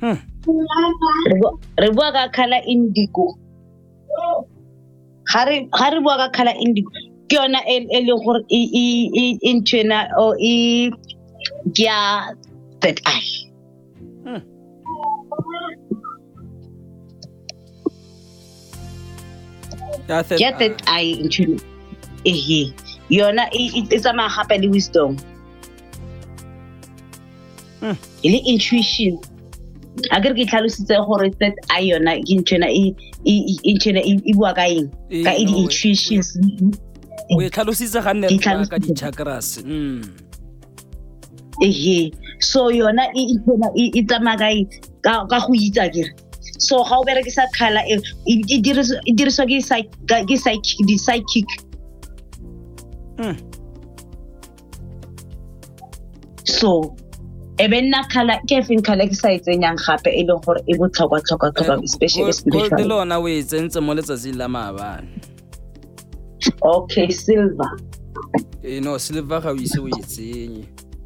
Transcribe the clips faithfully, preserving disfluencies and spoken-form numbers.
re bua ka color indigo ha re ha re bua ka color indigo ke yona e leng gore e e intena o e ya that eye ya that eye intena eh yona e tsama gape le wisdom mm ile intuition agar ke tlhalositse gore that eye yona ke ntšena e intena e bua ka eng ka e intuitions o e tlhalositse ga nne ka di chakras mm eh so yona e intena e tsama ka ka go itsa kere so ga o berekisa color e e diriswa ke ke psychic di psychic mm so ebe nna color ke fin color ke sa itsenyang gape e leng gore e botlhokwa tlhokwa tlhokwa especially spiritual go lona o e tsentse mo letsatsing la maabane okay silver eh no silver ga o ise o itsenye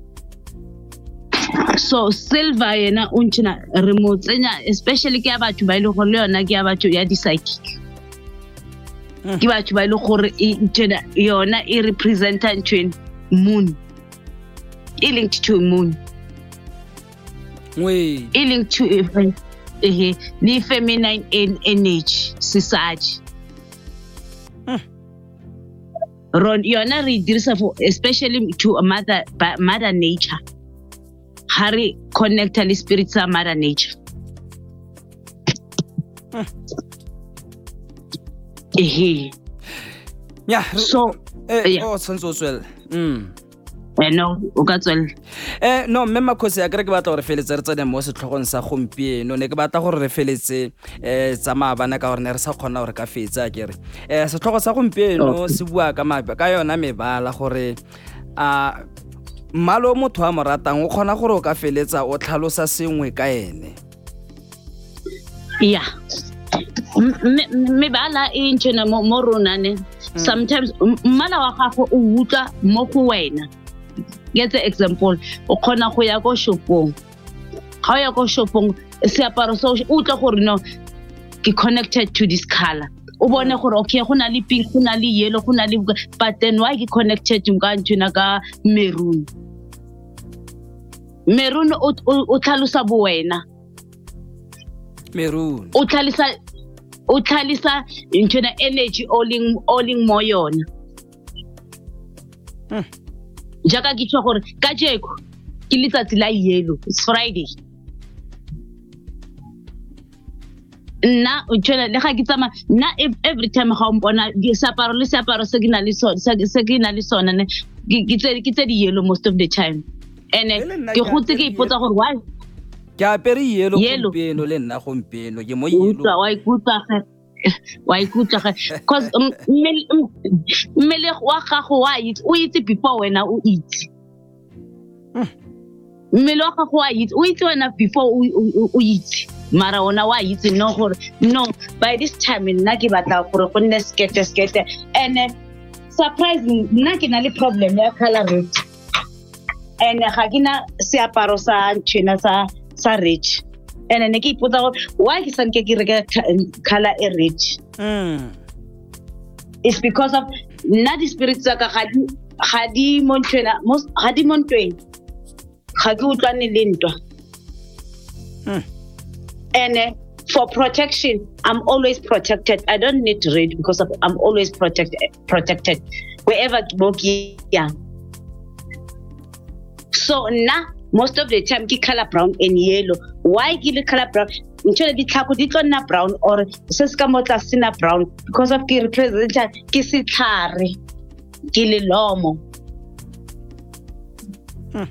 so silver yena o ntšhina re mo tsenya especially ke ya batho ba ile go le yona ke ya batho ya di psychic ke batho ba ile gore e ntšhina yona e representa ntšhweni moon e linked to moon we e linked to eh ni feminine energy sisadi ron yona re dirisa for especially to a mother mother nature hari connect the spirit sa mother nature eh yeah so eh oh tshwanetse o tswela mm eh no o ka tswela eh no mme Makhosi ya kere ke batla gore feletse re tsene mo setlhogong sa gompieno ne ke batla gore re feletse eh tsa maabana ka gore ne re sa kgona gore ka fetsa kere eh setlhogo sa gompieno se bua ka mabe ka yona mebala gore a mmalo motho a mo ratang o kgona gore o ka feletsa o tlhalosa sengwe ka ene yeah mebala e ntšhena mo rona ne sometimes mmala wa gago o utla mo go wena get an example o khona go ya go shopong ga o ya go shopong seaparo so o tla gore no ke connected to this color o bone gore okay go na le pink go na le yellow go na le but then why ke connected ka ntšhena ka maroon maroon o tlhalosa bo wena maroon o tlhalisa o tlhalisa ntšhena energy alling alling mo yona jaka ke tswa gore ka jeko ke letsatsi la yellow it's Friday na o tshela le ga ke tsama na every time ga o mpona ke seaparo le seaparo se ke na le sona se ke na le sona ne ke tse ke tse di yellow most of the time ene ke gotse ke ipotsa gore why ke apere yellow gompieno le nna gompieno ke mo yellow wa ikutla ga wa ikutla ga cause mmele wa gago wa itse o itse before wena o itse mmele wa gago wa itse o itse wena before o itse mara ona wa itse no gore no by this time nna ke batla gore go nne skete skete and surprising nna ke na le problem ya color red and ga ke na seaparo sa ntšhena sa sa rich and ne ke ipotsa gore why ke sanke ke reka color e rich mm it's because of na di spirits ka ga di ga di montwena most ga di montwen ga ke utlwane le ntwa mm and uh, for protection I'm always protected. I don't need red because of, I'm always protected protected wherever I am. So now most of the time ke color brown and yellow. Why ke le color brown? Ntšhele di tlhako di tlo nna brown or se se ka motla sena brown because of ke representa ke setlhare ke le lomo. Hmm.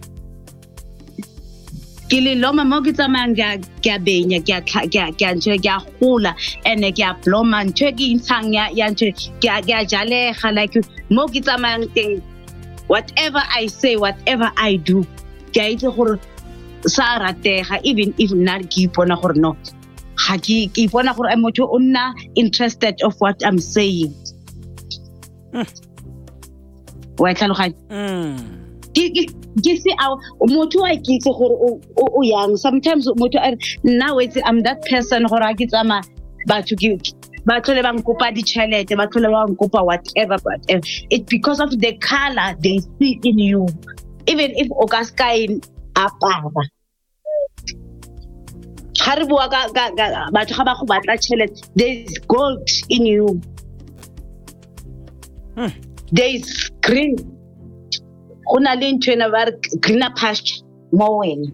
Ke le lomo mo ke tsamayang ke a benya ke a ke a ke a ntse ke a gola ene ke a bloma ntse ke intshang ya ya ntse ke a ke a jalega like mo ke tsamayang teng whatever I say whatever I do ke a itse gore sa ratega even if not ke ipona gore no ha ke ke ipona gore a motho o nna interested of what I'm saying. Mm. Wa tlhaloganya? Mm. ke se a motho wa ke itse gore o yang sometimes motho now it's I'm that person gore a ke tsama batho ke ba tlole bang kopa di chelete ba tlole bang kopa whatever but it's because of the color they see in you even if o ka ska in apara ha re bua ka batho ga ba go batla chelete there's gold in you hmm. There's green gona le ntwe na ba greener pasture mo wena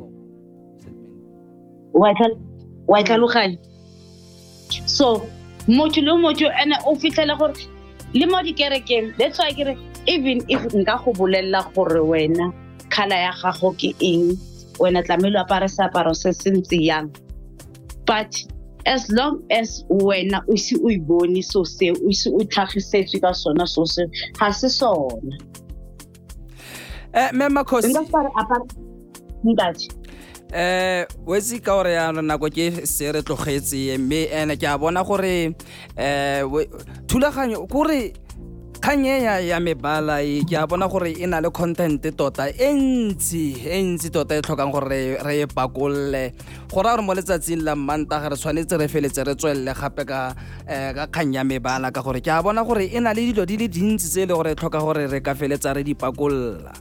wa tla wa tla lugane so motho le motho ene o fitlela gore le mo di kerekeng that's why ke re even if nka go bolella gore wena khala ya gago ke eng wena tlamelo apara seaparo se sentse yang but as long as wena o se o ibone so se o se o tlhagisetse ka sona so se ha se sona eh mema khosi nka fara apara ndathi eh wetsi ka ore ya nako ke se re tlogetse mme ene ke a bona gore eh thulaganyo gore khanyeya ya mebala e ke a bona gore e na le content tota entsi entsi tota e tlhokang gore re e pakolle gore a re mo letsatsing la Mantaga re tshwanetse re feletse re tswelle gape ka ka khanya mebala ka gore ke a bona gore e na le dilo di le dintsi tse le gore tlhoka gore re ka feletsa re di pakolla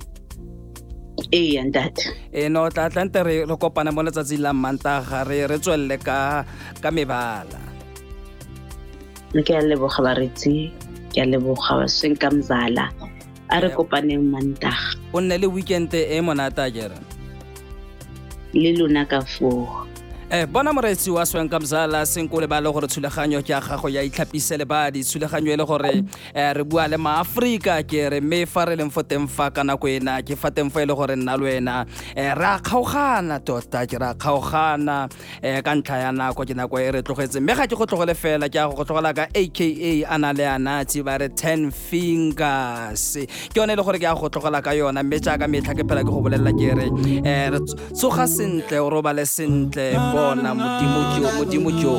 eh and that eh no tla tlante re re kopana mo letsatsing la Mantaga re re tswelle ka ka mebala ke a leboga baretsi ke a leboga wa senka Mzala a re kopaneng Mantaga o nne le weekend e monata jera le lona ka fo eh bona moretsi wa Senka Mzala senkole ba le gore thulaganyo ke a gago ya itlhapisele ba di thulaganyo le gore re bua le maAfrika ke re me fa re leng foteng fa kana go ena ke fateng fa ile gore nna le wena ra kgaogana tota ke ra kgaogana ka ntla ya nako ke nako e re tlogetse mme ga ke go tlogele fela ke a go tlogela ka aka ana le anathi ba re ten fingers ke yone le gore ke a go tlogela ka yona mme tsa ka metlha ke phela ke go bolela ke re re tsoga sentle o robale sentle bona modimo jo modimo jo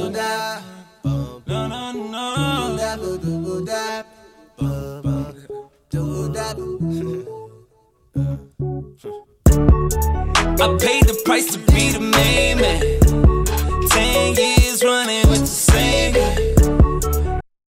I paid the price to be the main man ten years